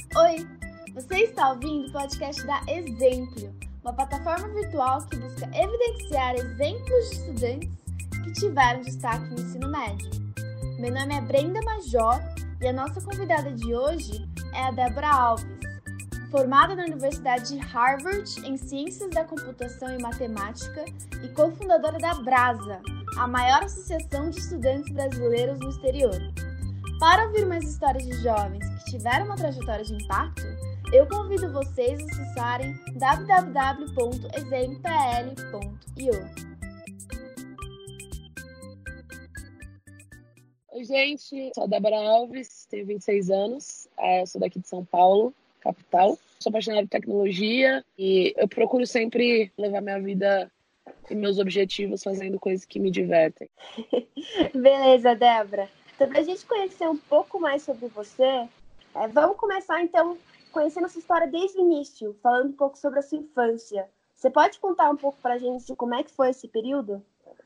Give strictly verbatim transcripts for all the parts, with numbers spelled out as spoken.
Oi, você está ouvindo o podcast da Exemplo, uma plataforma virtual que busca evidenciar exemplos de estudantes que tiveram destaque no ensino médio. Meu nome é Brenda Major e a nossa convidada de hoje é a Débora Alves, formada na Universidade de Harvard em Ciências da Computação e Matemática e cofundadora da Brasa, a maior associação de estudantes brasileiros no exterior. Para ouvir mais histórias de jovens que tiveram uma trajetória de impacto, eu convido vocês a acessarem w w w ponto exempl ponto i o. Oi, gente, sou a Débora Alves, tenho vinte e seis anos, sou daqui de São Paulo, capital. Sou apaixonada por tecnologia e eu procuro sempre levar minha vida e meus objetivos fazendo coisas que me divertem. Beleza, Débora. Então, para a gente conhecer um pouco mais sobre você, é, vamos começar, então, conhecendo a sua história desde o início, falando um pouco sobre a sua infância. Você pode contar um pouco para a gente como é que foi esse período?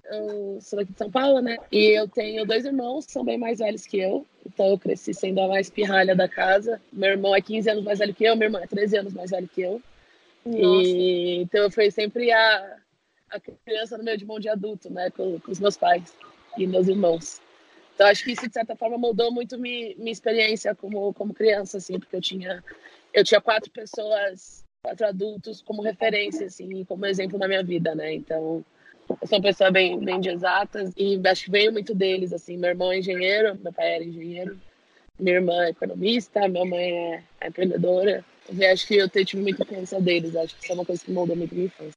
Eu sou daqui de São Paulo, né? E eu tenho dois irmãos que são bem mais velhos que eu. Então, eu cresci sendo a mais pirralha da casa. Meu irmão é quinze anos mais velho que eu, minha irmã é treze anos mais velho que eu. Nossa. E, então, eu fui sempre a, a criança no meio de mão de adulto, né? Com, com os meus pais e meus irmãos. Então, acho que isso, de certa forma, moldou muito minha, minha experiência como, como criança, assim, porque eu tinha, eu tinha quatro pessoas, quatro adultos como referência, assim, como exemplo na minha vida, né? Então, eu sou uma pessoa bem, bem de exatas e acho que veio muito deles, assim. Meu irmão é engenheiro, meu pai era engenheiro, minha irmã é economista, minha mãe é, é empreendedora. E acho que eu tive muita influência deles, acho que isso é uma coisa que moldou muito minha infância.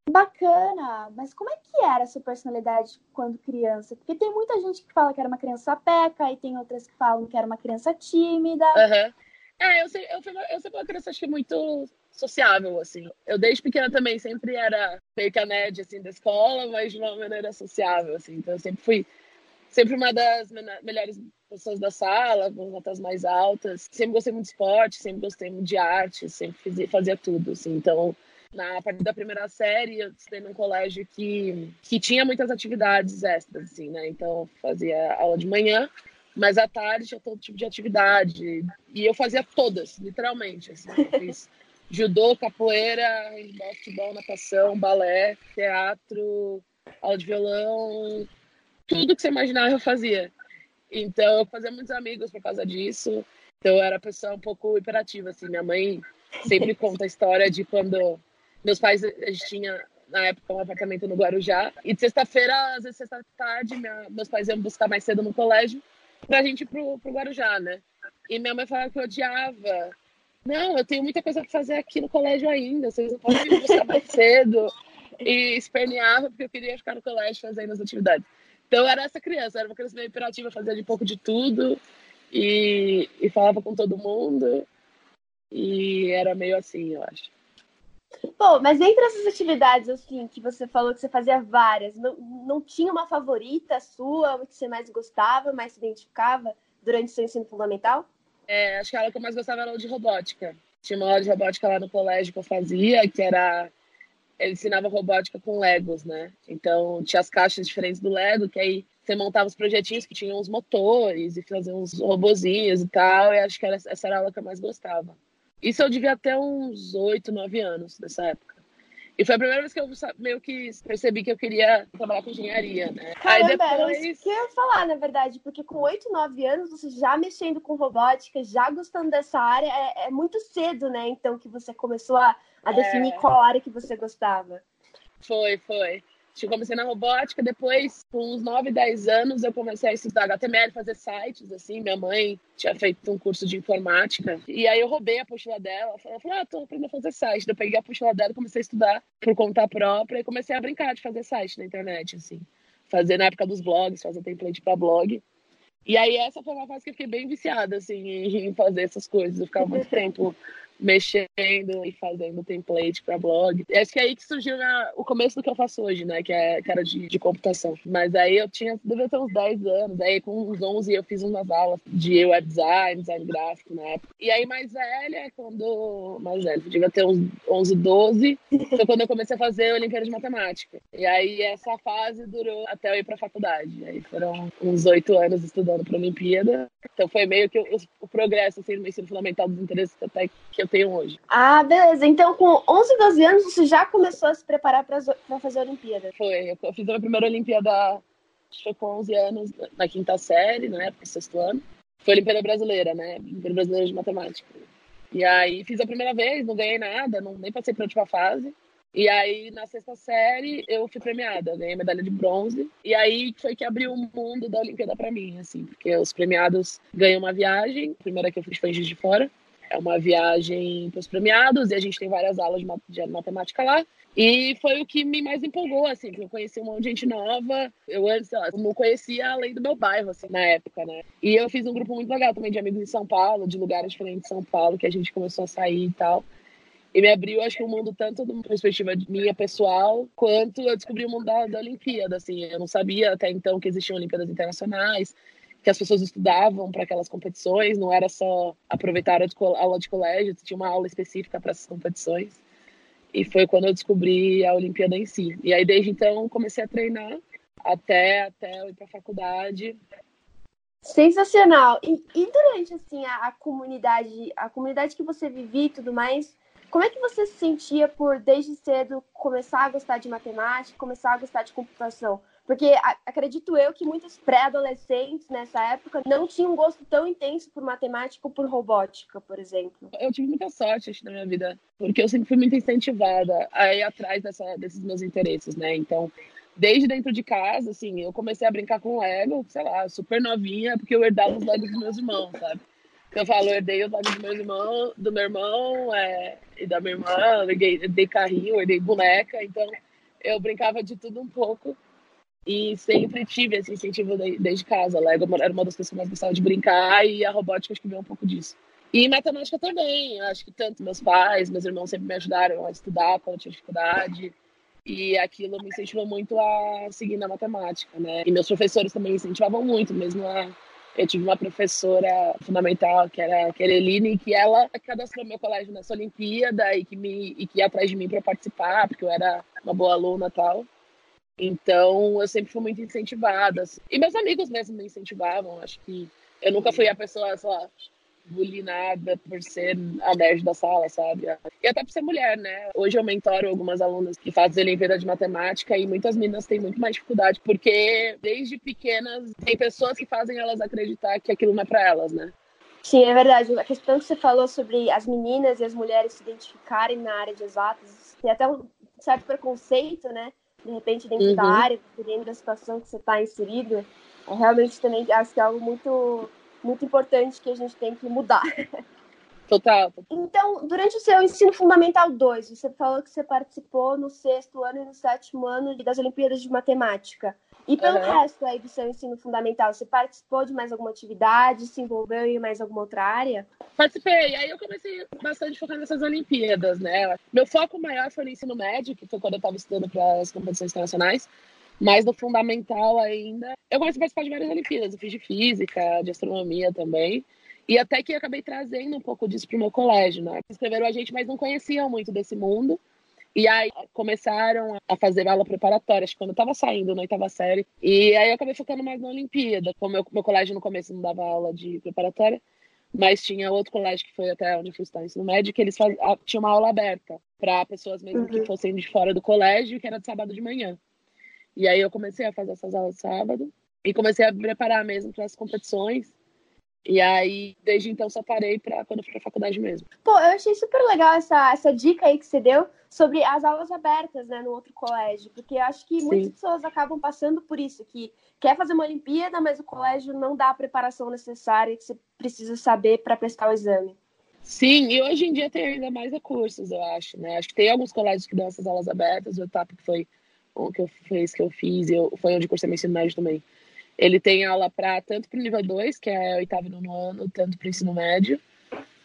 Bacana, mas como é que era a sua personalidade quando criança? Porque tem muita gente que fala que era uma criança sapeca e tem outras que falam que era uma criança tímida. Uhum. É, eu, sei, eu, fui, eu sempre fui uma criança, acho que muito sociável, assim. Eu desde pequena também sempre era meio que a nerd, assim, da escola, mas de uma maneira sociável, assim. Então eu sempre fui sempre uma das melhores pessoas da sala, com notas mais altas. Sempre gostei muito de esporte, sempre gostei muito de arte, sempre fazia, fazia tudo, assim. Então, na parte da primeira série, eu estudei num colégio que, que tinha muitas atividades extras, assim, né? Então, fazia aula de manhã, mas à tarde tinha todo tipo de atividade. E eu fazia todas, literalmente, assim. Eu fiz judô, capoeira, futebol, natação, balé, teatro, aula de violão, tudo que você imaginar eu fazia. Então, eu fazia muitos amigos por causa disso. Então, eu era uma pessoa um pouco hiperativa, assim. Minha mãe sempre conta a história de quando meus pais, a gente tinha, na época, um apartamento no Guarujá. E de sexta-feira, às vezes sexta-tarde, minha, meus pais iam buscar mais cedo no colégio pra gente ir pro, pro Guarujá, né? E minha mãe falava que eu odiava. Não, eu tenho muita coisa pra fazer aqui no colégio ainda. Vocês não podem me buscar mais cedo. E esperneava porque eu queria ficar no colégio fazendo as atividades. Então, eu era essa criança. Era uma criança meio hiperativa, fazia de pouco de tudo. E, e falava com todo mundo. E era meio assim, eu acho. Bom, mas entre essas atividades, assim, que você falou que você fazia várias, não, não tinha uma favorita sua, uma que você mais gostava, mais se identificava durante o seu ensino fundamental? É, acho que a aula que eu mais gostava era a aula de robótica. Tinha uma aula de robótica lá no colégio que eu fazia, que era... Ele ensinava robótica com Legos, né? Então, tinha as caixas diferentes do Lego, que aí você montava os projetinhos que tinham os motores e fazia uns robozinhos e tal, e acho que era, essa era a aula que eu mais gostava. Isso eu devia ter uns oito, nove anos nessa época. E foi a primeira vez que eu meio que percebi que eu queria trabalhar com engenharia, né? Caramba, aí depois... era isso que eu ia falar, na verdade, porque com oito, nove anos, você já mexendo com robótica, já gostando dessa área, é, é muito cedo, né? Então, que você começou a, a definir é... qual área que você gostava. Foi, foi. Eu comecei na robótica, depois, com uns nove, dez anos, eu comecei a estudar H T M L, fazer sites, assim. Minha mãe tinha feito um curso de informática. E aí eu roubei a apostila dela. Ela falou, ah, tô aprendendo a fazer site. Eu peguei a apostila dela e comecei a estudar por conta própria. E comecei a brincar de fazer site na internet, assim. Fazer na época dos blogs, fazer template para blog. E aí essa foi uma fase que eu fiquei bem viciada, assim, em fazer essas coisas. Eu ficava muito tempo mexendo e fazendo template para blog. E acho que é aí que surgiu na, o começo do que eu faço hoje, né? Que é cara de, de computação. Mas aí eu tinha, devia ter uns dez anos. Aí com uns onze eu fiz umas aulas de web design, design gráfico na época. E aí mais velha, quando... Mais velha, devia ter uns onze, doze. Foi quando eu comecei a fazer a Olimpíada de Matemática. E aí essa fase durou até eu ir pra faculdade. Aí foram uns oito anos estudando pra Olimpíada. Então foi meio que o, o progresso, assim, no ensino fundamental dos interesses até que eu tenho hoje. Ah, beleza. Então, com onze, doze anos, você já começou a se preparar para fazer a Olimpíada? Foi. Eu fiz a minha primeira Olimpíada, acho que foi com onze anos, na quinta série, na época, sexto ano. Foi a Olimpíada Brasileira, né? Olimpíada Brasileira de Matemática. E aí fiz a primeira vez, não ganhei nada, não, nem passei para a última fase. E aí, na sexta série, eu fui premiada, ganhei medalha de bronze. E aí foi que abriu o mundo da Olimpíada para mim, assim, porque os premiados ganham uma viagem. A primeira que eu fiz foi em Juiz de Fora. É uma viagem para os premiados e a gente tem várias aulas de matemática lá. E foi o que me mais empolgou, assim, porque eu conheci um monte de gente nova. Eu antes, sei lá, não conhecia além do meu bairro, assim, na época, né? E eu fiz um grupo muito legal também de amigos em São Paulo, de lugares diferentes de São Paulo, que a gente começou a sair e tal. E me abriu, acho que o mundo tanto de uma perspectiva minha pessoal, quanto eu descobri o mundo da, da Olimpíada, assim. Eu não sabia até então que existiam Olimpíadas internacionais, que as pessoas estudavam para aquelas competições, não era só aproveitar a aula de colégio, tinha uma aula específica para essas competições. E foi quando eu descobri a Olimpíada em si. E aí, desde então, comecei a treinar até, até eu ir para a faculdade. Sensacional! E, e durante, assim, a, a comunidade, a comunidade que você vivia e tudo mais, como é que você se sentia por, desde cedo, começar a gostar de matemática, começar a gostar de computação? Porque a, acredito eu que muitos pré-adolescentes nessa época não tinham um gosto tão intenso por matemática ou por robótica, por exemplo. Eu tive muita sorte, acho, na minha vida, porque eu sempre fui muito incentivada a ir atrás dessa, desses meus interesses, né? Então, desde dentro de casa, assim, eu comecei a brincar com Lego, sei lá, super novinha, porque eu herdava os Legos dos meus irmãos, sabe? Eu falo, eu herdei os Legos do meu irmão, do meu irmão é, e da minha irmã, eu herdei, herdei carrinho, herdei boneca, então eu brincava de tudo um pouco. E sempre tive esse incentivo desde casa. Lego era uma das coisas que eu mais gostava de brincar e a robótica acho que veio um pouco disso. E matemática também. Acho que tanto meus pais, meus irmãos sempre me ajudaram a estudar quando eu tinha dificuldade. E aquilo me incentivou muito a seguir na matemática, né? E meus professores também incentivavam muito, mesmo a... Eu tive uma professora fundamental, que era a Kereline, que ela cadastrou meu colégio nessa Olimpíada e que, me... e que ia atrás de mim para participar, porque eu era uma boa aluna e tal. Então, eu sempre fui muito incentivada. E meus amigos mesmo me incentivavam. Acho que eu nunca fui a pessoa, sei lá, bulinada por ser a nerd da sala, sabe? E até por ser mulher, né? Hoje eu mentoro algumas alunas que fazem Olimpíada de Matemática e muitas meninas têm muito mais dificuldade, porque desde pequenas tem pessoas que fazem elas acreditar que aquilo não é pra elas, né? Sim, é verdade. A questão que você falou sobre as meninas e as mulheres se identificarem na área de exatas, tem até um certo preconceito, né? De repente, dentro uhum. da área, dentro da situação que você está inserido, é realmente também acho que é algo muito, muito importante que a gente tem que mudar. Total. Então, durante o seu ensino fundamental dois, você falou que você participou no sexto ano e no sétimo ano das Olimpíadas de Matemática. E pelo uhum. resto aí do seu ensino fundamental, você participou de mais alguma atividade, se envolveu em mais alguma outra área? Participei, aí eu comecei bastante a focar nessas Olimpíadas, né? Meu foco maior foi no ensino médio, que foi quando eu estava estudando para as competições internacionais, mas no fundamental ainda, eu comecei a participar de várias Olimpíadas, eu fiz de física, de astronomia também, e até que eu acabei trazendo um pouco disso para o meu colégio, né? Escreveram a gente, mas não conheciam muito desse mundo. E aí começaram a fazer aula preparatória, acho que quando eu tava saindo na oitava série. E aí eu acabei focando mais na Olimpíada. Como meu, meu colégio no começo não dava aula de preparatória, mas tinha outro colégio que foi até onde eu fui estudar no ensino médio, que eles faz... tinham uma aula aberta para pessoas mesmo uhum. que fossem de fora do colégio, que era de sábado de manhã. E aí eu comecei a fazer essas aulas de sábado e comecei a me preparar mesmo para as competições. E aí, desde então, só parei para quando eu fui pra faculdade mesmo. Pô, eu achei super legal essa, essa dica aí que você deu sobre as aulas abertas, né, no outro colégio. Porque eu acho que Sim. muitas pessoas acabam passando por isso, que quer fazer uma Olimpíada, mas o colégio não dá a preparação necessária que você precisa saber para prestar o exame. Sim, e hoje em dia tem ainda mais recursos, eu acho, né? Acho que tem alguns colégios que dão essas aulas abertas, o etapa que foi o que eu fiz, que eu fiz, e eu, foi onde cursei meu ensino médio também. Ele tem aula para tanto para o nível dois, que é o oitavo e nono ano, tanto para o ensino médio.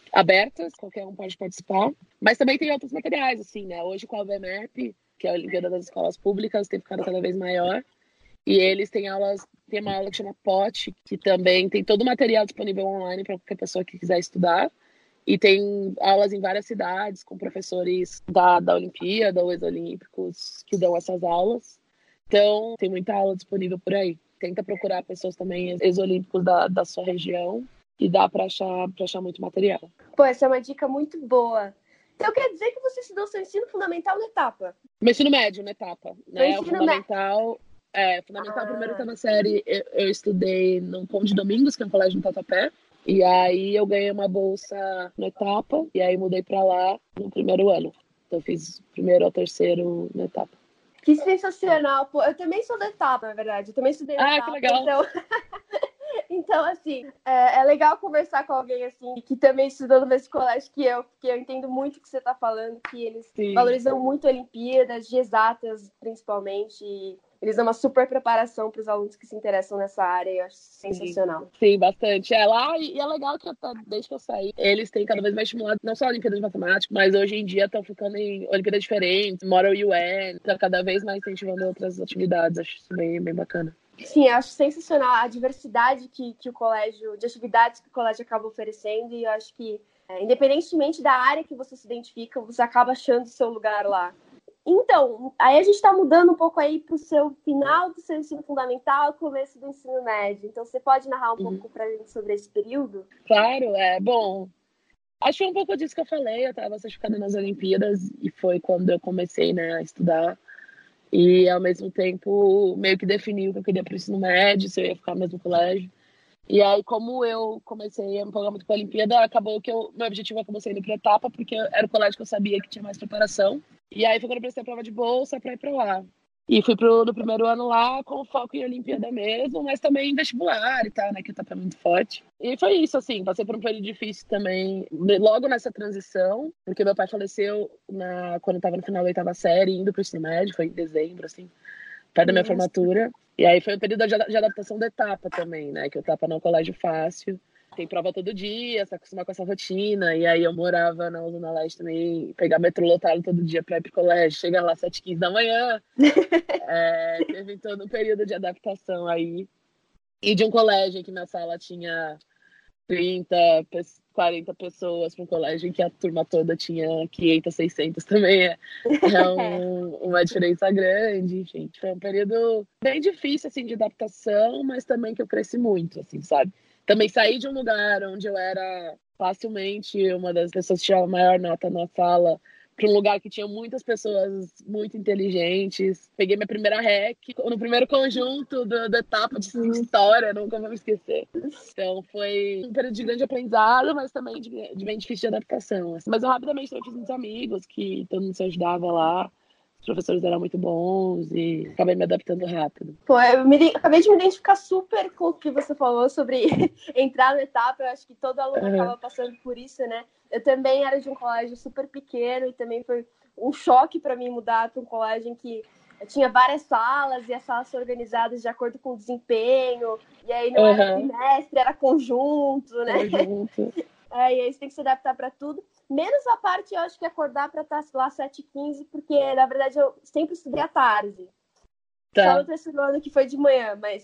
abertas, qualquer um pode participar. Mas também tem outros materiais, assim, né? Hoje com a V M E P, que é a Olimpíada das Escolas Públicas, tem ficado cada vez maior. E eles têm aulas, tem uma aula que chama P O T, que também tem todo o material disponível online para qualquer pessoa que quiser estudar. E tem aulas em várias cidades, com professores da, da Olimpíada ou ex-olímpicos que dão essas aulas. Então, tem muita aula disponível por aí. Tenta procurar pessoas também ex-olímpicos da, da sua região e dá para achar, pra achar muito material. Pô, essa é uma dica muito boa. Então, quer dizer que você estudou seu ensino fundamental na etapa? Meu ensino médio na etapa, né? O o fundamental, é, fundamental ah. primeiro oitava série, eu, eu estudei no Conde Domingos, que é um colégio no Tatuapé. E aí eu ganhei uma bolsa na etapa, e aí mudei para lá no primeiro ano. Então eu fiz primeiro ao terceiro na etapa. Que sensacional, pô. Eu também sou da etapa, na verdade. Eu também estudei na ah, etapa. Ah, que legal. Então... Então, assim, é, é legal conversar com alguém, assim, que também estudou no mesmo colégio que eu, porque eu entendo muito o que você está falando, que eles Sim. valorizam muito Olimpíadas, de exatas, principalmente, e eles dão uma super preparação para os alunos que se interessam nessa área, e eu acho sensacional. Sim, Sim bastante. É lá, e é legal que desde que eu saí, eles têm cada vez mais estimulado, não só a Olimpíada de Matemática, mas hoje em dia estão ficando em Olimpíadas diferentes, Model U N, tá cada vez mais incentivando outras atividades, acho isso bem, bem bacana. Sim, eu acho sensacional a diversidade que, que o colégio, de atividades que o colégio acaba oferecendo, e eu acho que, é, independentemente da área que você se identifica, você acaba achando o seu lugar lá. Então, aí a gente está mudando um pouco aí para o seu final do seu ensino fundamental, começo do ensino médio. Então, você pode narrar um uhum. pouco para a gente sobre esse período? Claro, é bom. Acho que foi um pouco disso que eu falei, eu estava certificada nas Olimpíadas, e foi quando eu comecei, né, a estudar. E, ao mesmo tempo, meio que defini o que eu queria para o ensino médio, se eu ia ficar no mesmo colégio. E aí, como eu comecei a me empolgar muito com a Olimpíada, acabou que eu, meu objetivo acabou saindo para etapa, porque era o colégio que eu sabia que tinha mais preparação. E aí foi quando eu prestei a prova de bolsa para ir para lá. E fui pro, no primeiro ano lá com foco em Olimpíada mesmo, mas também em vestibular e tal, né, que a etapa é muito forte. E foi isso, assim, passei por um período difícil também, logo nessa transição, porque meu pai faleceu na, quando eu tava no final da oitava série, indo pro ensino médio, foi em dezembro, assim, perto da minha formatura. E aí foi um período de adaptação da etapa também, né, que eu tava no colégio fácil. Tem prova todo dia, se acostumar com essa rotina. E aí eu morava na Zona Leste também, pegar metrô lotado todo dia pra ir pro colégio, chegar lá às sete e quinze da manhã. é, teve todo um período de adaptação aí. E de um colégio em que minha sala tinha trinta, quarenta pessoas, para um colégio em que a turma toda tinha quinhentas, seiscentas também. É, é um, uma diferença grande, enfim. Foi um período bem difícil, assim, de adaptação, mas também que eu cresci muito, assim, sabe? Também saí de um lugar onde eu era facilmente uma das pessoas que tirava a maior nota na sala para um lugar que tinha muitas pessoas muito inteligentes. Peguei minha primeira R E C no primeiro conjunto do, da etapa de história, nunca vou me esquecer. Então foi um período de grande aprendizado, mas também de, de bem difícil de adaptação. Assim. Mas eu rapidamente também fiz muitos amigos, que todo mundo se ajudava lá. Os professores eram muito bons e acabei me adaptando rápido. Pô, eu me, acabei de me identificar super com o que você falou sobre entrar na etapa. Eu acho que todo aluno uhum. acaba passando por isso, né? Eu também era de um colégio super pequeno e também foi um choque para mim mudar para um colégio em que tinha várias salas e as salas são organizadas de acordo com o desempenho. E aí não uhum. era trimestre, era conjunto, né? Conjunto. É, e aí você tem que se adaptar para tudo. Menos a parte, eu acho que acordar para estar lá às sete e quinze, porque, na verdade, eu sempre estudei à tarde. Tá. Só no terceiro ano que foi de manhã, mas...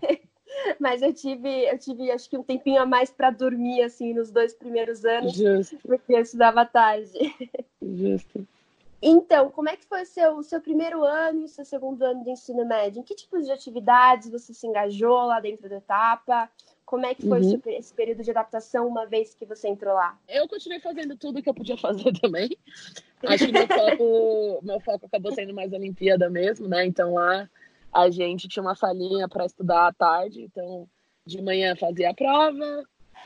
mas eu tive, eu tive, acho que um tempinho a mais para dormir, assim, nos dois primeiros anos. Justo. Porque eu estudava à tarde. Justo. Então, como é que foi o seu, seu primeiro ano e o seu segundo ano de ensino médio? Em que tipos de atividades você se engajou lá dentro da etapa? Como é que foi uhum. esse período de adaptação uma vez que você entrou lá? Eu continuei fazendo tudo que eu podia fazer também. Acho que meu foco, meu foco acabou sendo mais a Olimpíada mesmo, né? Então lá a gente tinha uma salinha para estudar à tarde. Então de manhã fazia a prova,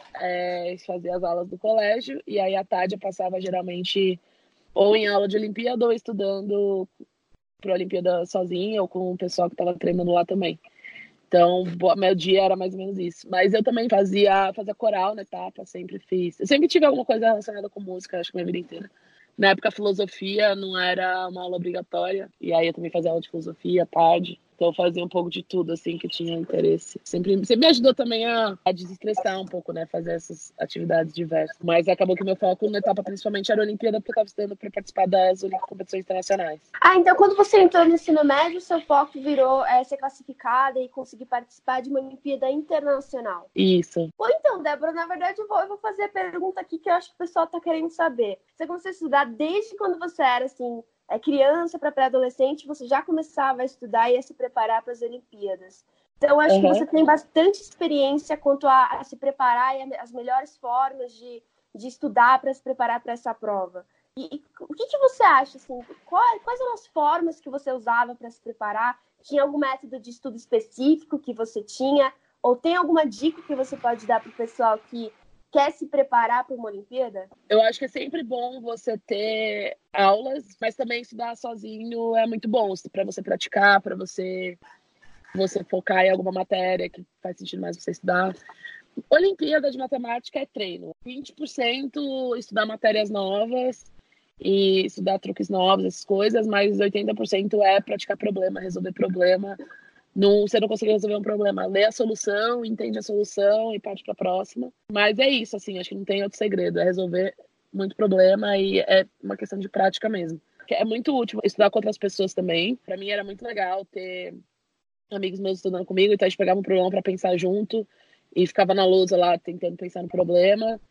é, fazia as aulas do colégio. E aí à tarde eu passava geralmente ou em aula de Olimpíada ou estudando para a Olimpíada sozinha ou com o pessoal que estava treinando lá também. Então, meu dia era mais ou menos isso. Mas eu também fazia, fazia coral na etapa, sempre fiz. Eu sempre tive alguma coisa relacionada com música, acho que minha vida inteira. Na época, a filosofia não era uma aula obrigatória. E aí eu também fazia aula de filosofia à tarde. Então eu fazia um pouco de tudo, assim, que tinha interesse. Sempre, sempre me ajudou também a, a desestressar um pouco, né? Fazer essas atividades diversas. Mas acabou que meu foco na etapa principalmente era a Olimpíada, porque eu estava estudando para participar das competições internacionais. Ah, então quando você entrou no ensino médio, seu foco virou é, ser classificada e conseguir participar de uma Olimpíada internacional. Isso. Ou então, Débora, na verdade eu vou, eu vou fazer a pergunta aqui que eu acho que o pessoal está querendo saber. Você começou a estudar desde quando você era, assim... É criança para pré-adolescente, você já começava a estudar e a se preparar para as Olimpíadas. Então, acho uhum. que você tem bastante experiência quanto a, a se preparar e a, as melhores formas de, de estudar para se preparar para essa prova. E, e o que, que você acha? Assim, quais, quais eram as formas que você usava para se preparar? Tinha algum método de estudo específico que você tinha? Ou tem alguma dica que você pode dar para o pessoal que quer se preparar para uma Olimpíada? Eu acho que é sempre bom você ter aulas, mas também estudar sozinho é muito bom para você praticar, para você, você focar em alguma matéria que faz sentido mais você estudar. Olimpíada de matemática é treino. vinte por cento estudar matérias novas e estudar truques novos, essas coisas, mas oitenta por cento é praticar problema, resolver problema. Não, você não conseguir resolver um problema, lê a solução, entende a solução e parte para a próxima. Mas é isso, assim, acho que não tem outro segredo, é resolver muito problema e é uma questão de prática mesmo. É muito útil estudar com outras pessoas também. Para mim era muito legal ter amigos meus estudando comigo, então a gente pegava um problema para pensar junto e ficava na lousa lá tentando pensar no problema.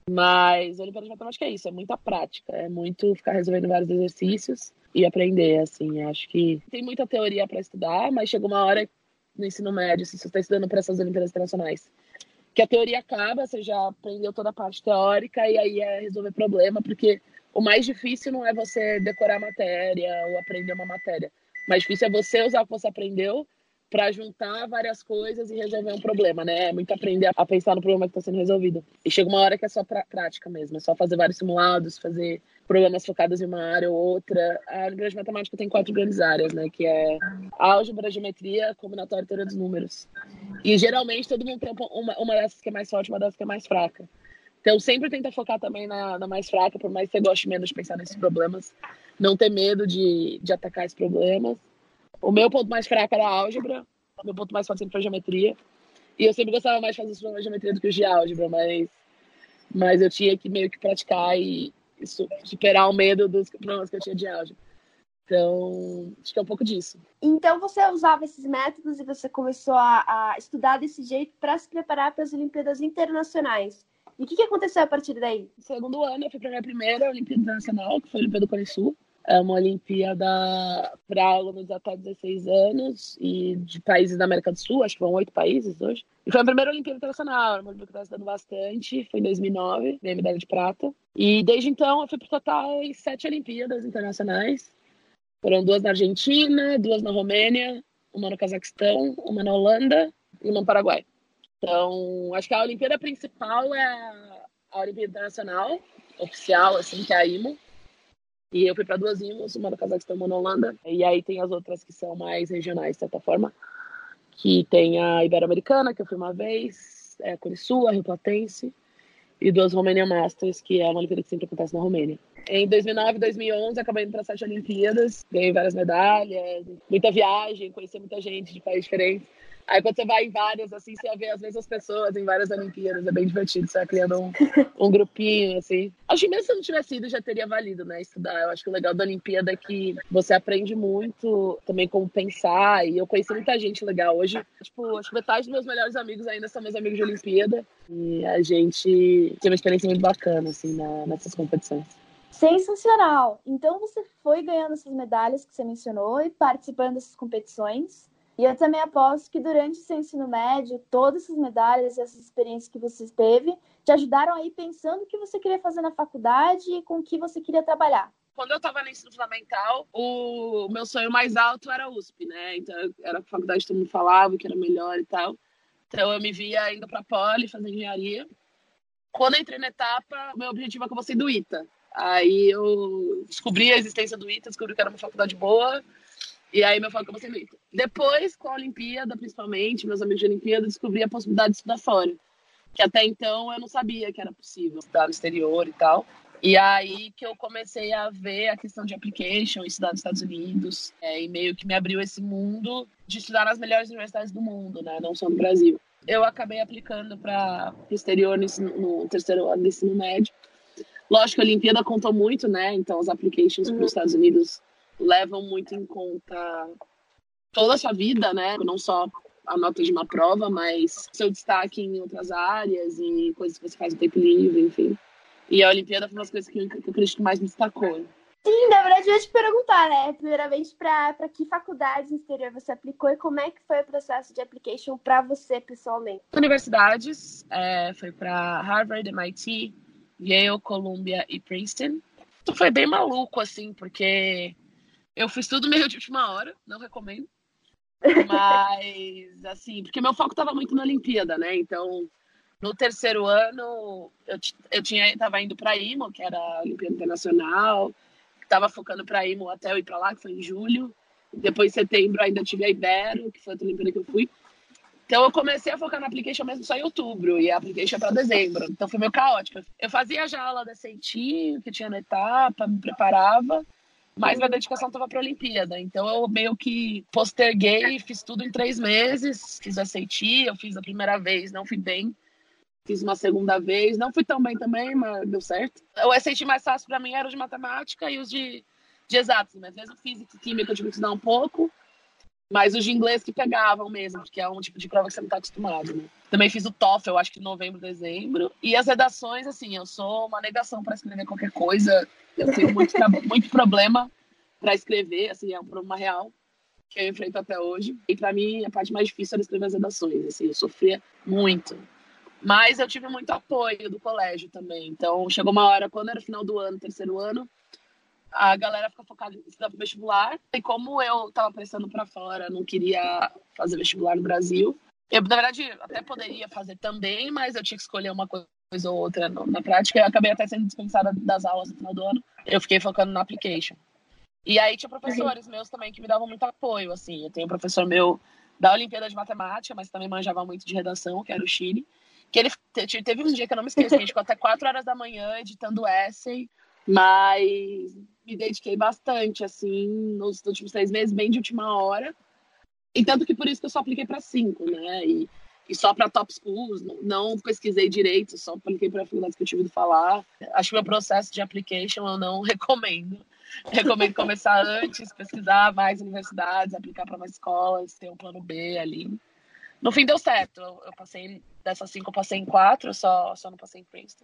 Mas a Olimpíada de Matemática é isso, é muita prática, é muito ficar resolvendo vários exercícios e aprender, assim. Acho que tem muita teoria para estudar, mas chega uma hora no ensino médio, se você está estudando para essas Olimpíadas Internacionais, que a teoria acaba, você já aprendeu toda a parte teórica e aí é resolver problema, porque o mais difícil não é você decorar a matéria ou aprender uma matéria. O mais difícil é você usar o que você aprendeu para juntar várias coisas e resolver um problema, né? É muito aprender a pensar no problema que está sendo resolvido. E chega uma hora que é só pra prática mesmo, é só fazer vários simulados, fazer problemas focados em uma área ou outra. A Olimpíada de Matemática tem quatro grandes áreas, né? Que é álgebra, geometria, combinatória e teoria dos números. E geralmente todo mundo tem uma, uma dessas que é mais forte, uma dessas que é mais fraca. Então sempre tenta focar também na, na mais fraca, por mais que você goste menos de pensar nesses problemas. Não ter medo de, de atacar esses problemas. O meu ponto mais fraco era a álgebra, o meu ponto mais forte sempre foi a geometria. E eu sempre gostava mais de fazer os problemas de geometria do que os de álgebra, mas, mas eu tinha que meio que praticar e, e superar o medo dos problemas que eu tinha de álgebra. Então, acho que é um pouco disso. Então, você usava esses métodos e você começou a, a estudar desse jeito para se preparar para as Olimpíadas Internacionais. E o que, que aconteceu a partir daí? No segundo ano, eu fui para a minha primeira Olimpíada Internacional, que foi a Olimpíada do Cone Sul. É uma Olimpíada para alunos até dezesseis anos e de países da América do Sul, acho que vão oito países hoje. E foi a primeira Olimpíada Internacional, uma Olimpíada que eu estava estudando bastante, foi em dois mil e nove, ganhei medalha de prata. E desde então eu fui para o total em sete Olimpíadas Internacionais. Foram duas na Argentina, duas na Romênia, uma no Cazaquistão, uma na Holanda e uma no Paraguai. Então, acho que a Olimpíada principal é a, a Olimpíada Internacional, oficial, assim, que é a I M O. E eu fui para duas I M Os, uma no Cazaquistão, uma na Holanda. E aí tem as outras que são mais regionais, de certa forma. Que tem a Ibero-Americana, que eu fui uma vez, é a Cone Sul, a Rio Platense. E duas Romênia Masters, que é uma Olimpíada que sempre acontece na Romênia. Em dois mil e nove e dois mil e onze, acabei indo para sete Olimpíadas. Ganhei várias medalhas, muita viagem, conheci muita gente de países diferentes. Aí quando você vai em várias, assim, você vê as mesmas pessoas em várias Olimpíadas, é bem divertido, você vai criando um, um grupinho, assim. Acho que mesmo se não tivesse ido, já teria valido, né, estudar. Eu acho que o legal da Olimpíada é que você aprende muito também como pensar, e eu conheci muita gente legal. Hoje, tipo, acho que metade dos meus melhores amigos ainda são meus amigos de Olimpíada, e a gente tem uma experiência muito bacana, assim, na, nessas competições. Sensacional! Então você foi ganhando essas medalhas que você mencionou e participando dessas competições. E eu também aposto que durante o seu ensino médio, todas essas medalhas e essas experiências que você teve te ajudaram aí pensando o que você queria fazer na faculdade e com o que você queria trabalhar. Quando eu estava no ensino fundamental, o meu sonho mais alto era a U S P, né? Então era a faculdade que todo mundo falava que era melhor e tal. Então eu me via indo para a Poli, fazer engenharia. Quando eu entrei na etapa, meu objetivo é que eu fosse do I T A. Aí eu descobri a existência do I T A, descobri que era uma faculdade boa. E aí meu foco é você no I T A. Depois, com a Olimpíada, principalmente, meus amigos de Olimpíada, descobri a possibilidade de estudar fora. Que até então eu não sabia que era possível estudar no exterior e tal. E aí que eu comecei a ver a questão de application, estudar nos Estados Unidos, é, e meio que me abriu esse mundo de estudar nas melhores universidades do mundo, né? Não só no Brasil. Eu acabei aplicando para o exterior no, no terceiro ano do ensino médio. Lógico que a Olimpíada contou muito, né? Então, os applications para os Estados Unidos levam muito em conta toda a sua vida, né? Não só a nota de uma prova, mas seu destaque em outras áreas e coisas que você faz no tempo livre, enfim. E a Olimpíada foi uma das coisas que eu, que eu acredito que mais me destacou. Sim, na verdade, eu ia te perguntar, né? Primeiramente, para que faculdades no exterior você aplicou e como é que foi o processo de application para você, pessoalmente? Universidades, é, foi para Harvard, M I T, Yale, Columbia e Princeton. Então foi bem maluco, assim, porque eu fiz tudo meio de última hora, não recomendo. Mas, assim, porque meu foco estava muito na Olimpíada, né? Então, no terceiro ano, eu, eu tinha, tava indo para a I M O, que era a Olimpíada Internacional. Estava focando para a I M O até eu ir para lá, que foi em julho. Depois, em setembro, ainda tive a Ibero, que foi a outra Olimpíada que eu fui. Então, eu comecei a focar na application mesmo só em outubro, e a application é para dezembro. Então, foi meio caótico. Eu fazia já a aula da Sentinho, que tinha na etapa, me preparava, mas minha dedicação estava para a Olimpíada. Então, eu meio que posterguei, fiz tudo em três meses. Fiz a Sentinho, eu fiz a primeira vez, não fui bem. Fiz uma segunda vez, não fui tão bem também, mas deu certo. O S A T mais fácil para mim era os de matemática e os de, de exatos. Mas mesmo física e química eu tive que estudar um pouco. Mas os de inglês que pegavam mesmo, porque é um tipo de prova que você não está acostumado, né? Também fiz o TOEFL, eu acho que em novembro, dezembro. E as redações, assim, eu sou uma negação para escrever qualquer coisa. Eu tenho muito, muito problema para escrever, assim, é um problema real que eu enfrento até hoje. E para mim, a parte mais difícil era escrever as redações, assim, eu sofria muito. Mas eu tive muito apoio do colégio também. Então, chegou uma hora, quando era o final do ano, terceiro ano, a galera ficou focada em estudar pro vestibular. E como eu tava prestando para fora, não queria fazer vestibular no Brasil. Eu, na verdade, até poderia fazer também, mas eu tinha que escolher uma coisa ou outra na prática. Eu acabei até sendo dispensada das aulas no final do ano. Eu fiquei focando na application. E aí tinha professores meus também que me davam muito apoio, assim. Eu tenho um professor meu da Olimpíada de Matemática, mas também manjava muito de redação, que era o Chile. Que ele teve um dia que eu não me esqueço, que a gente ficou até quatro horas da manhã editando essay, mas me dediquei bastante, assim, nos últimos três meses, bem de última hora. E tanto que por isso que eu só apliquei para cinco, né? E, e só para top schools, não, não pesquisei direito, só apliquei para faculdades que eu tive de falar. Acho que meu processo de application eu não recomendo. Recomendo começar antes, pesquisar mais universidades, aplicar para mais escolas, ter um plano B ali. No fim deu certo, eu, eu passei, dessas cinco eu passei em quatro, só, só não passei em Princeton.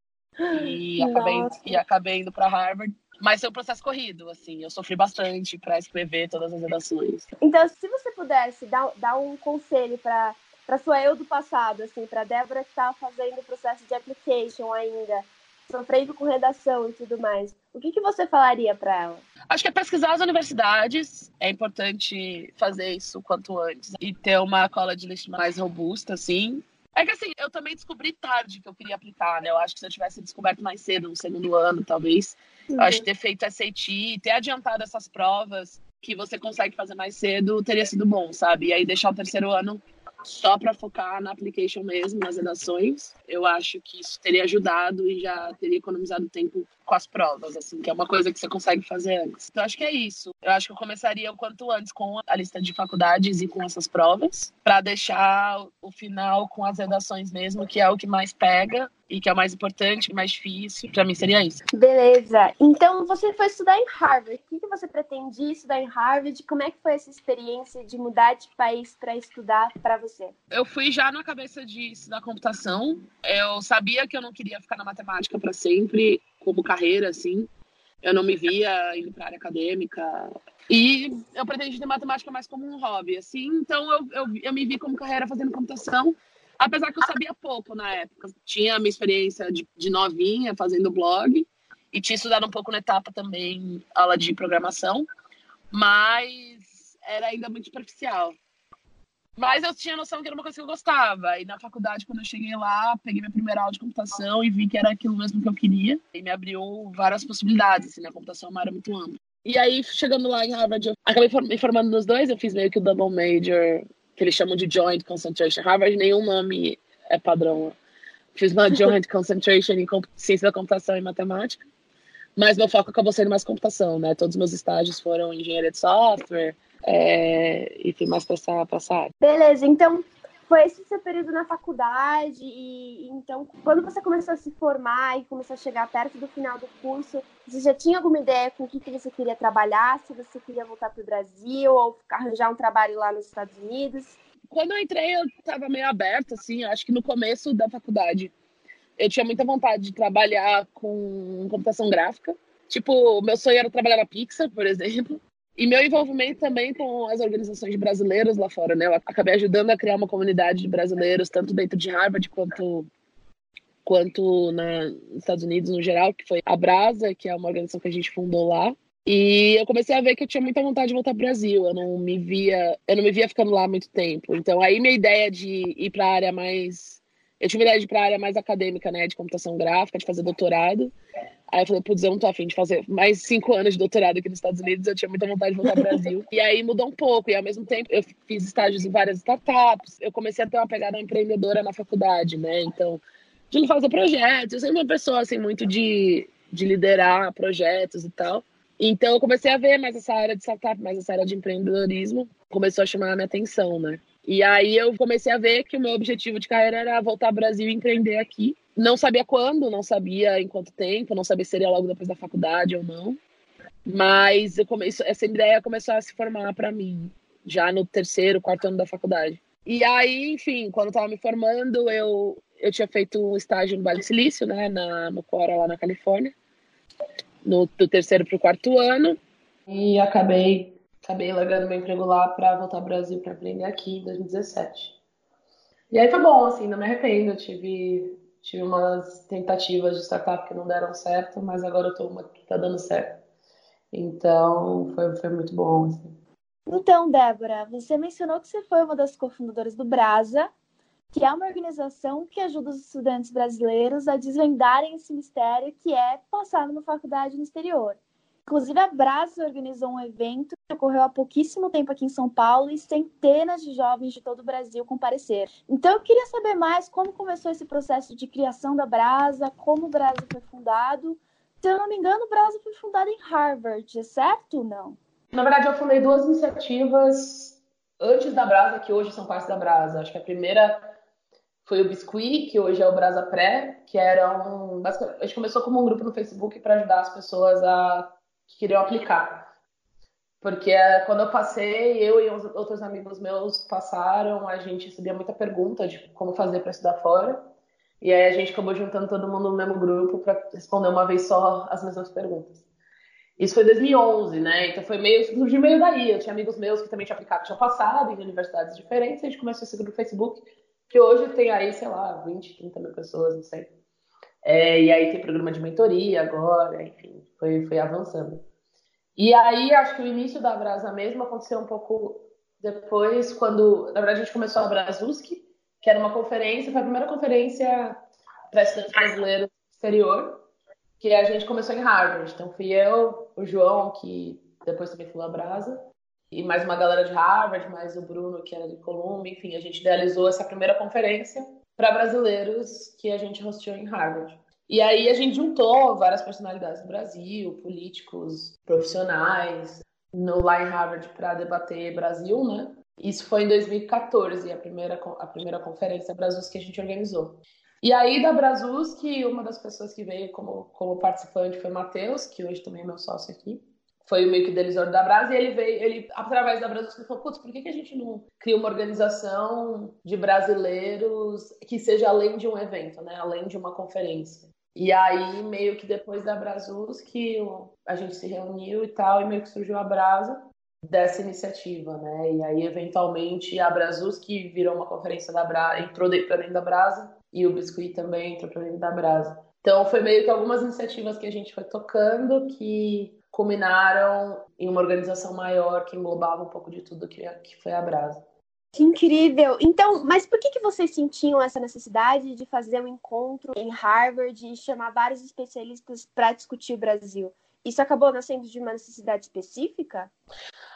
E acabei, e acabei indo para Harvard. Mas foi um processo corrido, assim, eu sofri bastante para escrever todas as redações. Então, se você pudesse dar, dar um conselho para para sua eu do passado, assim, para Débora que estava fazendo o processo de application ainda, sofrendo com redação e tudo mais, o que, que você falaria para ela? Acho que é pesquisar as universidades, é importante fazer isso quanto antes e ter uma college list mais robusta, assim. É que assim, eu também descobri tarde que eu queria aplicar, né? Eu acho que se eu tivesse descoberto mais cedo, no segundo ano, talvez, uhum. Eu acho que ter feito S A T, ter adiantado essas provas que você consegue fazer mais cedo, teria sido bom, sabe? E aí deixar o terceiro ano só para focar na application mesmo, nas redações, eu acho que isso teria ajudado e já teria economizado tempo com as provas, assim, que é uma coisa que você consegue fazer antes. Então, acho que é isso. Eu acho que eu começaria o quanto antes com a lista de faculdades e com essas provas, para deixar o final com as redações mesmo, que é o que mais pega e que é o mais importante, mais difícil. Para mim, seria isso. Beleza. Então, você foi estudar em Harvard. O que você pretendia estudar em Harvard? Como é que foi essa experiência de mudar de país para estudar para você? Eu fui já na cabeça de estudar computação. Eu sabia que eu não queria ficar na matemática para sempre, como carreira, assim. Eu não me via indo para a área acadêmica. E eu pretendia ter matemática mais como um hobby, assim. Então, eu, eu, eu me vi como carreira fazendo computação. Apesar que eu sabia pouco na época. Tinha a minha experiência de, de novinha, fazendo blog. E tinha estudado um pouco na etapa também, aula de programação. Mas era ainda muito superficial. Mas eu tinha noção que era uma coisa que eu gostava. E na faculdade, quando eu cheguei lá, peguei minha primeira aula de computação e vi que era aquilo mesmo que eu queria. E me abriu várias possibilidades, assim, né? A computação é uma área muito ampla. E aí, chegando lá em Harvard, eu acabei me formando nos dois. Eu fiz meio que o double major, que eles chamam de Joint Concentration. Harvard, nenhum nome é padrão. Fiz uma joint concentration em ciência da computação e matemática. Mas meu foco acabou sendo mais computação, né? Todos os meus estágios foram em engenharia de software, é, e fui mais para essa, pra essa área. Beleza, então foi esse seu período na faculdade e então quando você começou a se formar e começou a chegar perto do final do curso, você já tinha alguma ideia com o que, que você queria trabalhar, se você queria voltar para o Brasil ou arranjar um trabalho lá nos Estados Unidos? Quando eu entrei, eu estava meio aberta, assim, acho que no começo da faculdade. Eu tinha muita vontade de trabalhar com computação gráfica. Tipo, o meu sonho era trabalhar na Pixar, por exemplo. E meu envolvimento também com as organizações de brasileiros lá fora, né? Eu acabei ajudando a criar uma comunidade de brasileiros, tanto dentro de Harvard quanto, quanto na, nos Estados Unidos no geral, que foi a Brasa, que é uma organização que a gente fundou lá. E eu comecei a ver que eu tinha muita vontade de voltar para o Brasil. Eu não me via, eu não me via ficando lá há muito tempo. Então, aí minha ideia de ir para a área mais... Eu tive a ideia de ir para a área mais acadêmica, né? De computação gráfica, de fazer doutorado. Aí eu falei, putz, eu não tô afim de fazer mais cinco anos de doutorado aqui nos Estados Unidos. Eu tinha muita vontade de voltar ao Brasil. E aí mudou um pouco. E ao mesmo tempo, eu fiz estágios em várias startups. Eu comecei a ter uma pegada empreendedora na faculdade, né? Então, de fazer projetos. Eu sempre uma pessoa, assim, muito de, de liderar projetos e tal. Então, eu comecei a ver mais essa área de startup, mais essa área de empreendedorismo. Começou a chamar a minha atenção, né? E aí eu comecei a ver que o meu objetivo de carreira era voltar ao Brasil e empreender aqui. Não sabia quando, não sabia em quanto tempo, não sabia se seria logo depois da faculdade ou não. Mas eu comecei, essa ideia começou a se formar para mim, já no terceiro, quarto ano da faculdade. E aí, enfim, quando eu estava me formando, eu, eu tinha feito um estágio no Vale do Silício, né, na, no Quora, lá na Califórnia, no, do terceiro para o quarto ano. E acabei... Acabei largando meu emprego lá para voltar ao Brasil para aprender aqui em dois mil e dezessete. E aí foi bom, assim, não me arrependo. Eu tive, tive umas tentativas de startup que não deram certo, mas agora eu tô uma que tá dando certo. Então foi, foi muito bom, assim. Então, Débora, você mencionou que você foi uma das cofundadoras do Brasa, que é uma organização que ajuda os estudantes brasileiros a desvendarem esse mistério que é passar numa faculdade no exterior. Inclusive, a Brasa organizou um evento que ocorreu há pouquíssimo tempo aqui em São Paulo e centenas de jovens de todo o Brasil compareceram. Então, eu queria saber mais como começou esse processo de criação da Brasa, como o Brasa foi fundado. Se eu não me engano, o Brasa foi fundado em Harvard, é certo ou não? Na verdade, eu fundei duas iniciativas antes da Brasa, que hoje são parte da Brasa. Acho que a primeira foi o Biscuit, que hoje é o Brasa Pré, que era um... A gente começou como um grupo no Facebook para ajudar as pessoas a que queriam aplicar. Porque quando eu passei, eu e outros amigos meus passaram, a gente recebia muita pergunta de como fazer para estudar fora. E aí a gente acabou juntando todo mundo no mesmo grupo para responder uma vez só as mesmas perguntas. Isso foi em dois mil e onze, né? Então foi meio, surgiu meio daí. Eu tinha amigos meus que também tinham aplicado, tinham passado em universidades diferentes. A gente começou esse grupo no Facebook, que hoje tem aí, sei lá, vinte, trinta mil pessoas, não sei. É, e aí tem programa de mentoria agora, enfim, foi, foi avançando. E aí, acho que o início da Brasa mesmo aconteceu um pouco depois, quando, na verdade, a gente começou a Brasuski, que era uma conferência, foi a primeira conferência para estudantes brasileiros do exterior, que a gente começou em Harvard. Então, fui eu, o João, que depois também foi a Brasa, e mais uma galera de Harvard, mais o Bruno, que era de Columbia, enfim, a gente idealizou essa primeira conferência para brasileiros que a gente hosteou em Harvard. E aí a gente juntou várias personalidades do Brasil, políticos, profissionais, no, lá em Harvard para debater Brasil, né? Isso foi em dois mil e quatorze, a primeira, a primeira conferência Brasus que a gente organizou. E aí da Brasus, que uma das pessoas que veio como, como participante foi o Matheus, que hoje também é meu sócio aqui. Foi o meio que idealizador da Brasa, e ele veio, ele, através da Brasus, ele falou, putz, por que, que a gente não cria uma organização de brasileiros que seja além de um evento, né? Além de uma conferência. E aí, meio que depois da Brasus, que a gente se reuniu e tal, e meio que surgiu a Brasa dessa iniciativa, né? E aí, eventualmente, a Brasus, que virou uma conferência da Brasa, entrou para dentro da Brasa, e o Biscuit também entrou para dentro da Brasa. Então, foi meio que algumas iniciativas que a gente foi tocando que culminaram em uma organização maior que englobava um pouco de tudo que, que foi a Brasa. Que incrível! Então, mas por que, que vocês sentiam essa necessidade de fazer um encontro em Harvard e chamar vários especialistas para discutir o Brasil? Isso acabou nascendo de uma necessidade específica?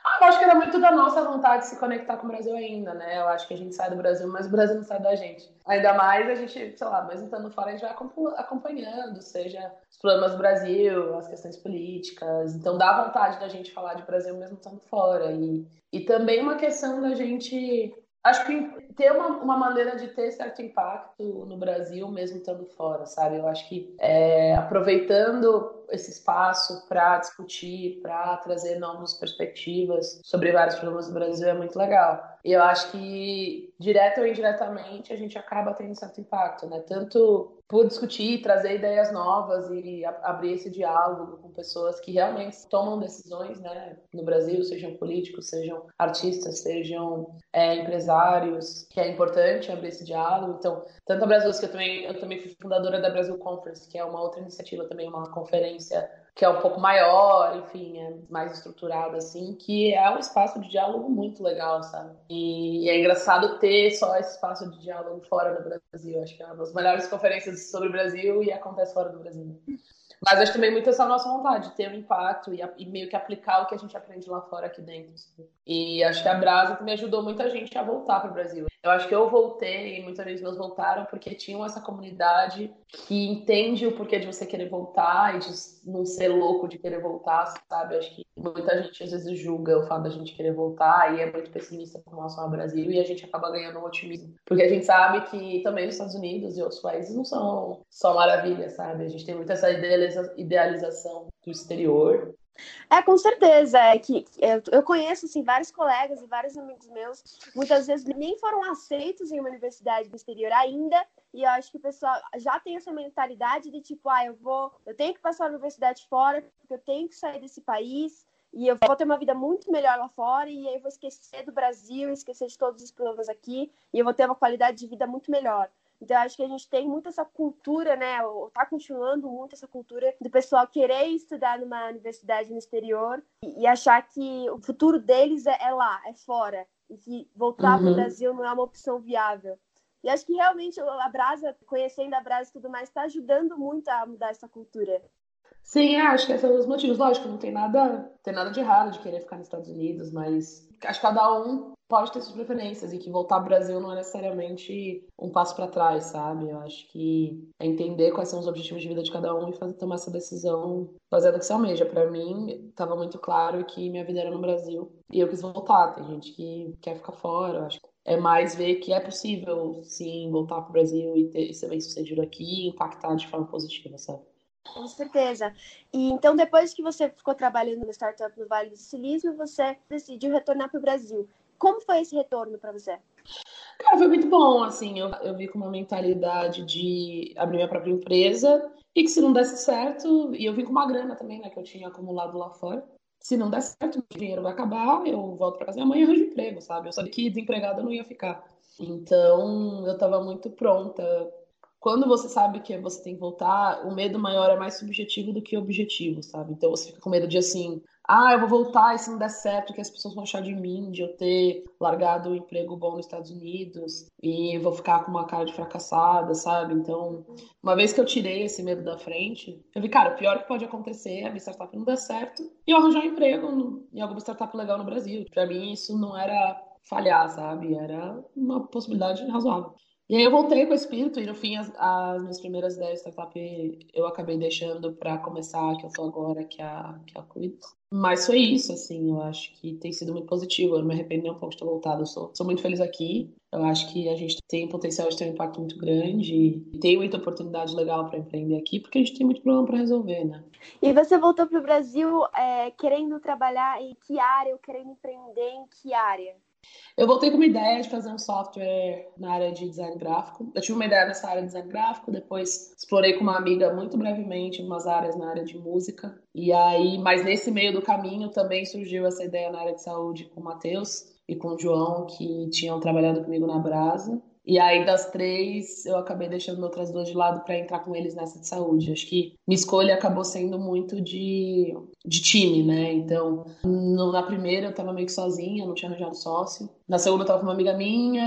Eu acho que era muito da nossa vontade de se conectar com o Brasil ainda, né? Eu acho que a gente sai do Brasil, mas o Brasil não sai da gente. Ainda mais a gente, sei lá, mesmo estando fora, a gente vai acompanhando, seja os problemas do Brasil, as questões políticas. Então dá vontade da gente falar de Brasil mesmo estando fora. E, e também uma questão da gente... Acho que ter uma, uma maneira de ter certo impacto no Brasil, mesmo estando fora, sabe? Eu acho que é, aproveitando esse espaço para discutir, para trazer novas perspectivas sobre vários problemas do Brasil é muito legal. E eu acho que, direto ou indiretamente, a gente acaba tendo certo impacto, né? Tanto por discutir, trazer ideias novas e a- abrir esse diálogo com pessoas que realmente tomam decisões, né, no Brasil, sejam políticos, sejam artistas, sejam é, empresários, que é importante abrir esse diálogo. Então, tanto a Brasil, que eu também, eu também fui fundadora da Brasil Conference, que é uma outra iniciativa, também uma conferência que é um pouco maior, enfim, é mais estruturada, assim, que é um espaço de diálogo muito legal, sabe? E, e é engraçado ter só esse espaço de diálogo fora do Brasil. Acho que é uma das melhores conferências sobre o Brasil e acontece fora do Brasil. Mas acho também muito essa nossa vontade de ter um impacto e, a, e meio que aplicar o que a gente aprende lá fora aqui dentro. Assim. E acho que a Brasa também ajudou muita gente a voltar para o Brasil. Eu acho que eu voltei e muitos amigos meus voltaram porque tinham essa comunidade que entende o porquê de você querer voltar e de não ser louco de querer voltar, sabe? Acho que muita gente às vezes julga o fato da gente querer voltar e é muito pessimista com relação ao Brasil e a gente acaba ganhando um otimismo. Porque a gente sabe que também os Estados Unidos e outros países não são só maravilha, sabe? A gente tem muito essa idealiza- idealização do exterior. É, com certeza. É que eu, eu conheço assim, vários colegas e vários amigos meus, muitas vezes nem foram aceitos em uma universidade do exterior ainda, e eu acho que o pessoal já tem essa mentalidade de tipo, ah, eu vou, eu tenho que passar a universidade fora, porque eu tenho que sair desse país, e eu vou ter uma vida muito melhor lá fora, e aí eu vou esquecer do Brasil, esquecer de todos os problemas aqui, e eu vou ter uma qualidade de vida muito melhor. Então, eu acho que a gente tem muito essa cultura, né? Ou tá continuando muito essa cultura do pessoal querer estudar numa universidade no exterior e, e achar que o futuro deles é, é lá, é fora. E que voltar para o Uhum. Brasil não é uma opção viável. E acho que realmente a Brasa, conhecendo a Brasa e tudo mais, está ajudando muito a mudar essa cultura. Sim, acho que esses são os motivos. Lógico, não tem nada, tem nada de errado de querer ficar nos Estados Unidos, mas acho que cada um pode ter suas preferências e que voltar ao Brasil não é necessariamente um passo para trás, sabe? Eu acho que é entender quais são os objetivos de vida de cada um e fazer tomar essa decisão baseada no que se almeja. Para mim, estava muito claro que minha vida era no Brasil e eu quis voltar. Tem gente que quer ficar fora, eu acho que é mais ver que é possível, sim, voltar para o Brasil e, ter, e ser bem-sucedido aqui e impactar de forma positiva, sabe? Com certeza. E então, depois que você ficou trabalhando no startup no Vale do Silício, você decidiu retornar para o Brasil. Como foi esse retorno para você? Cara, foi muito bom, assim, eu, eu vi com uma mentalidade de abrir minha própria empresa e que se não desse certo, e eu vim com uma grana também, né, que eu tinha acumulado lá fora, se não der certo, o dinheiro vai acabar, eu volto para casa da minha mãe e arranjo emprego, sabe? Eu sabia que desempregada eu não ia ficar. Então, eu estava muito pronta. Quando você sabe que você tem que voltar, o medo maior é mais subjetivo do que objetivo, sabe? Então você fica com medo de assim, ah, eu vou voltar e se não der certo, o que as pessoas vão achar de mim, de eu ter largado um emprego bom nos Estados Unidos e vou ficar com uma cara de fracassada, sabe? Então, uma vez que eu tirei esse medo da frente, eu vi, cara, o pior que pode acontecer é a minha startup não dar certo e eu arranjar um emprego no- em alguma startup legal no Brasil. Pra mim, isso não era falhar, sabe? Era uma possibilidade razoável. E aí eu voltei com o espírito e no fim as, as minhas primeiras ideias de startup eu acabei deixando para começar a que eu tô agora, que é a, que é a Quids. Mas foi isso, assim, eu acho que tem sido muito positivo, eu não me arrependo nem um pouco de ter voltado, eu sou, sou muito feliz aqui, eu acho que a gente tem potencial de ter um impacto muito grande e tem muita oportunidade legal para empreender aqui, porque a gente tem muito problema para resolver, né? E você voltou para o Brasil é, querendo trabalhar em que área ou querendo empreender em que área? Eu voltei com uma ideia de fazer um software na área de design gráfico. Eu tive uma ideia nessa área de design gráfico, depois explorei com uma amiga muito brevemente umas áreas na área de música. E aí, mas nesse meio do caminho também surgiu essa ideia na área de saúde com o Matheus e com o João, que tinham trabalhado comigo na Brasa. E aí, das três, eu acabei deixando outras duas de lado para entrar com eles nessa de saúde. Acho que minha escolha acabou sendo muito de, de time, né? Então, no- na primeira eu tava meio que sozinha, não tinha arranjado sócio. Na segunda eu tava com uma amiga minha.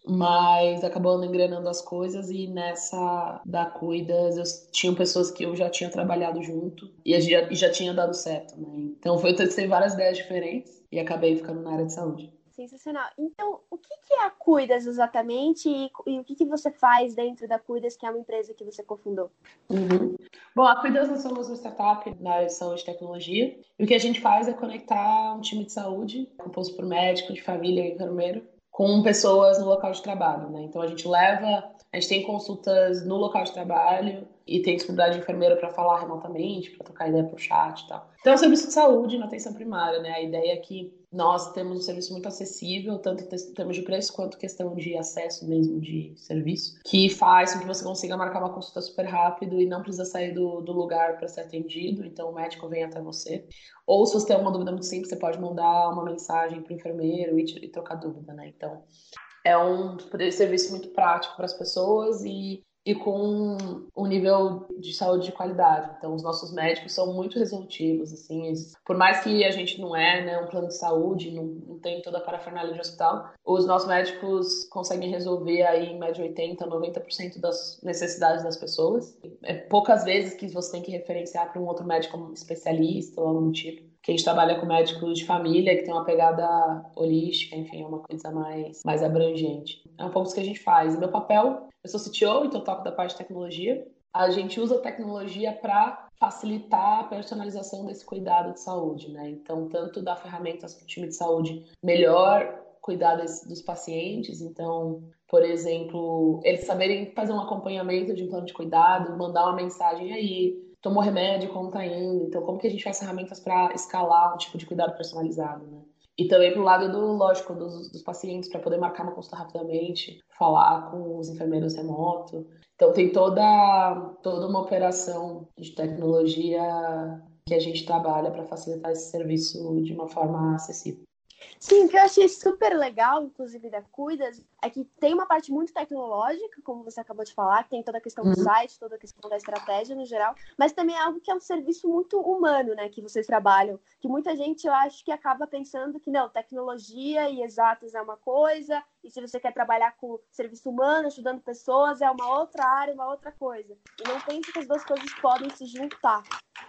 mas acabou não engrenando as coisas e nessa da Cuidas eu tinha pessoas que eu já tinha trabalhado junto e já, e já tinha dado certo, né? Então foi eu testei várias ideias diferentes e acabei ficando na área de saúde. Sensacional. Então, o que é a Cuidas exatamente e, e o que, que você faz dentro da Cuidas, que é uma empresa que você cofundou? Uhum. Bom, a Cuidas nós somos uma startup na área de saúde e tecnologia e o que a gente faz é conectar um time de saúde, composto por médico, de família e enfermeiro, com pessoas no local de trabalho, né? Então a gente leva, a gente tem consultas no local de trabalho e tem disponibilidade de enfermeira para falar remotamente, para trocar ideia por chat e tal. Então é um serviço de saúde na atenção primária, né? A ideia é que nós temos um serviço muito acessível, tanto em termos de preço quanto questão de acesso mesmo de serviço, que faz com que você consiga marcar uma consulta super rápido e não precisa sair do, do lugar para ser atendido, então o médico vem até você. Ou se você tem uma dúvida muito simples, você pode mandar uma mensagem para o enfermeiro e, e trocar dúvida, né? Então é um serviço muito prático para as pessoas e e com um nível de saúde de qualidade. Então, os nossos médicos são muito resolutivos, assim, eles, por mais que a gente não é, né, um plano de saúde, não, não tem toda a parafernália de hospital, os nossos médicos conseguem resolver aí, em média, oitenta por cento, noventa por cento das necessidades das pessoas. É poucas vezes que você tem que referenciar para um outro médico como especialista ou algo do tipo. Que a gente trabalha com médicos de família, que tem uma pegada holística, enfim, é uma coisa mais, mais abrangente. É um pouco isso que a gente faz. Meu papel, eu sou C T O, então eu toco da parte de tecnologia. A gente usa a tecnologia para facilitar a personalização desse cuidado de saúde, né? Então, tanto dar ferramentas para o time de saúde melhor cuidar desse, dos pacientes. Então, por exemplo, eles saberem fazer um acompanhamento de um plano de cuidado, mandar uma mensagem aí, tomou remédio, como tá indo. Então, como que a gente faz ferramentas para escalar um tipo de cuidado personalizado, né? E também pro lado do, lógico, dos, dos pacientes, para poder marcar uma consulta rapidamente, falar com os enfermeiros remoto. Então, tem toda, toda uma operação de tecnologia que a gente trabalha para facilitar esse serviço de uma forma acessível. Sim, o que eu achei super legal, inclusive da Cuidas, é que tem uma parte muito tecnológica, como você acabou de falar, tem toda a questão do site, toda a questão da estratégia no geral, mas também é algo que é um serviço muito humano, né, que vocês trabalham, que muita gente, eu acho, que acaba pensando que, não, tecnologia e exatas é uma coisa, e se você quer trabalhar com serviço humano, ajudando pessoas, é uma outra área, uma outra coisa. E não pensa que as duas coisas podem se juntar.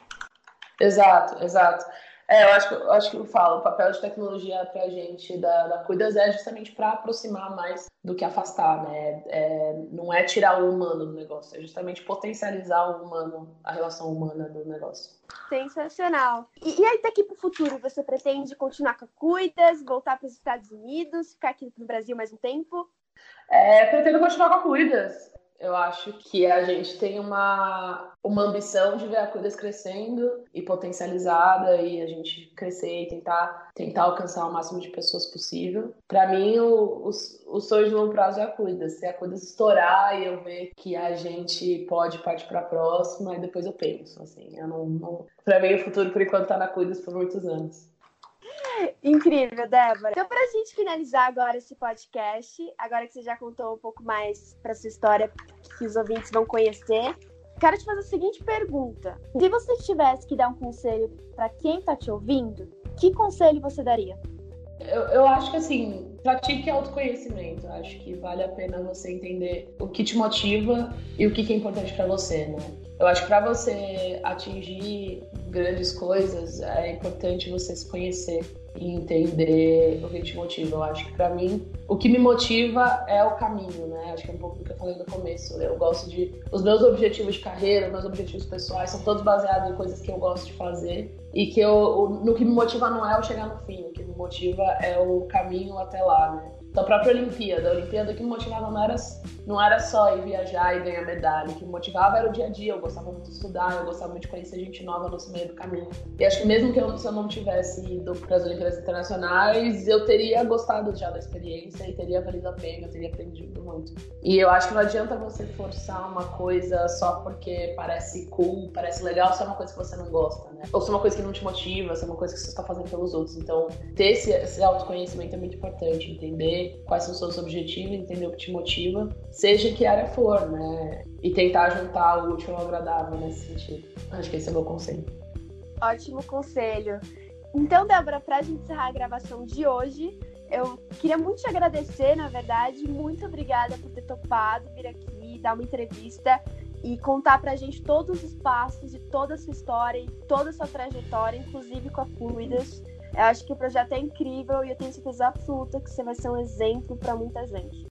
Exato, exato. É, eu acho que eu, acho que eu falo, o papel de tecnologia pra gente da, da Cuidas é justamente para aproximar mais do que afastar, né? É, não é tirar o humano do negócio, é justamente potencializar o humano, a relação humana do negócio. Sensacional. E, e aí daqui pro futuro, você pretende continuar com a Cuidas, voltar para os Estados Unidos, ficar aqui no Brasil mais um tempo? É, pretendo continuar com a Cuidas. Eu acho que a gente tem uma, uma ambição de ver a Cuidas crescendo e potencializada e a gente crescer e tentar, tentar alcançar o máximo de pessoas possível. Para mim, o, o, o sonho de longo prazo é a Cuidas. Se a Cuidas estourar e eu ver que a gente pode partir para a próxima, e depois eu penso. Assim, eu não, não... Para mim, o futuro, por enquanto, está na Cuidas por muitos anos. Incrível, Débora. Então, para a gente finalizar agora esse podcast, agora que você já contou um pouco mais para sua história, que os ouvintes vão conhecer, quero te fazer a seguinte pergunta. Se você tivesse que dar um conselho para quem está te ouvindo, que conselho você daria? Eu, eu acho que, assim, pratique autoconhecimento. Eu acho que vale a pena você entender o que te motiva e o que, que é importante para você, né? Eu acho que para você atingir grandes coisas, é importante você se conhecer e entender o que te motiva. Eu acho que para mim, o que me motiva é o caminho, né? Acho que é um pouco do que eu falei no começo. Eu gosto de... Os meus objetivos de carreira, os meus objetivos pessoais são todos baseados em coisas que eu gosto de fazer e que eu... No que me motiva não é eu chegar no fim, o que me motiva é o caminho até lá, né? Então, a própria Olimpíada, a Olimpíada, o que me motivava não era, não era só ir viajar e ganhar medalha, o que me motivava era o dia a dia, eu gostava muito de estudar, eu gostava muito de conhecer gente nova no meio do caminho. E acho que mesmo que eu, se eu não tivesse ido para as Olimpíadas Internacionais, eu teria gostado já da experiência e teria valido a pena, eu teria aprendido muito. E eu acho que não adianta você forçar uma coisa só porque parece cool, parece legal, se é uma coisa que você não gosta, né? Ou se é uma coisa que não te motiva, se é uma coisa que você está fazendo pelos outros. Então, ter esse, esse autoconhecimento é muito importante, entender quais são os seus objetivos, entender o que te motiva, seja que área for, né? E tentar juntar o útil ao agradável nesse sentido. Acho que esse é o meu conselho. Ótimo conselho. Então, Débora, para a gente encerrar a gravação de hoje, eu queria muito te agradecer, na verdade. Muito obrigada por ter topado vir aqui, dar uma entrevista e contar pra gente todos os passos de toda a sua história e toda a sua trajetória, inclusive com a Fluidas. Eu acho que o projeto é incrível e eu tenho certeza absoluta que você vai ser um exemplo para muita gente.